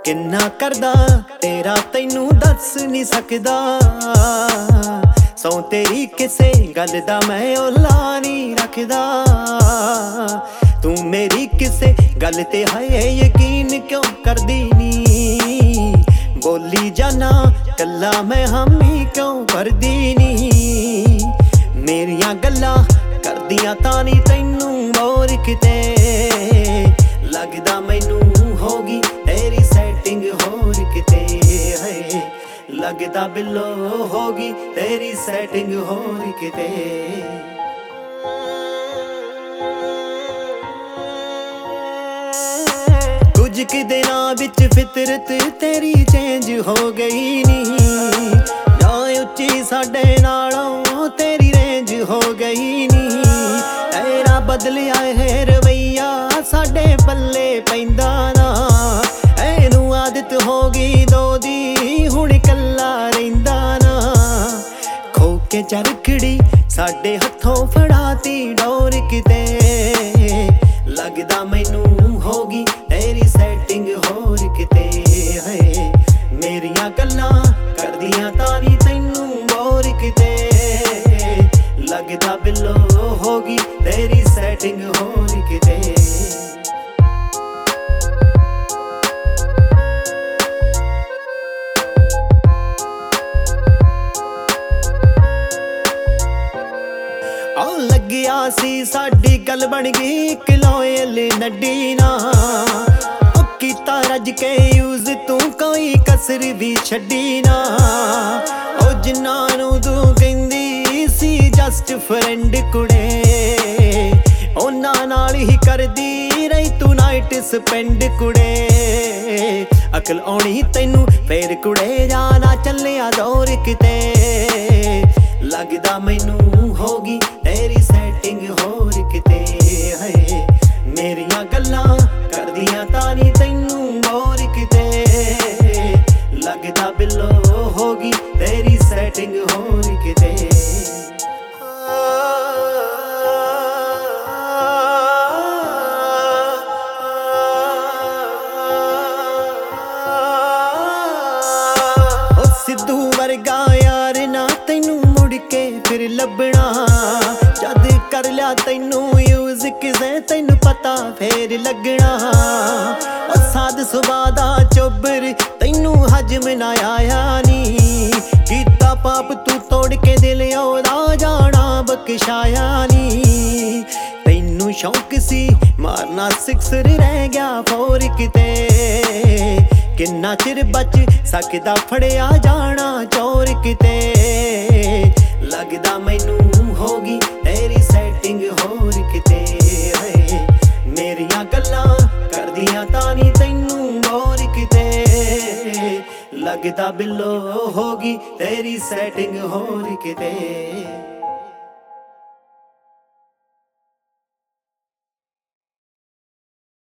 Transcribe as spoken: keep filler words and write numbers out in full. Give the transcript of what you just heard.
किन्ना करदा तेरा तैनू दस नहीं सकदा। सौ तेरी किसे गल दा मैं ओला नहीं रखदा। तू मेरी किसे गल ते है यकीन क्यों करदी नी। बोली जाना कल्ला मैं हामी क्यों भरदी नी। मेरियां गल्लां करदियां तां नी तैनू मोर किते। लगदा मैनू होगी तेरी सैटिंग होर किते है। लगदा बिल्लो होगी तेरी सैटिंग होर किते। कुछ कि दिनां विच फितरत तेरी चेंज हो गई नी। ना उच्ची साडे नालों तेरी रेंज हो गई नी। तेरा बदलिया है रवैया साडे पल्ले पैंदा ना। एनू आदत हो गई दो दी हुण कल्ला रहिंदा ना। खो के चरखड़ी साडे हथों फड़ाती डोर किते। लगदा मैनू होगी तेरी सैटिंग होर किते है। मेरियां गल्लां करदियां तां नी तैनू मोर किते। लगदा बिल्लो होगी तेरी सैटिंग होर किते। आ लग्गिया सी साडी गल बन गई इक लॉयल नड्डी ना। कीता रज के यूज तू कोई कसर भी छड्डी ना। ओ जिन्ना नू तू कहंदी सी जस्ट फ्रेंड कुड़े। ओना नाल ही करदी रही तू नाइट स्पेंड कुड़े। अकल आउणी तैनू फेर कुड़े जाना चलिया दौर किते। लगदा मैनू होगी तेरी सैटिंग होर किते है। मेरियां गल्लां करदियां तां नी तैनू मोर किते। लगदा बिल्लो होगी तेरी सैटिंग होर किते। ओ सिद्धू वर्गा यार ना तैनू मुड़ के फिर लभना। जद कर लिया तैनू यूज किसे तैनू पता फेर लगना। ओ साध सुभा दा चोबर तैनू हजम ना आया नी। कीता पाप तू तोड़ के दिल ओदा जाना बख्शाया नी। तैनू शौक सी मारना सिक्सर रह गया फोर किते। किन्ना चिर बच सकदा फड़िया जाना चोर किते। लगदा मैनू होगी तेरी सैटिंग होर किते है। मेरियां गल्लां करदियां तां नी तैनू मोर किते। लगदा बिल्लो होगी तेरी सैटिंग होर किते।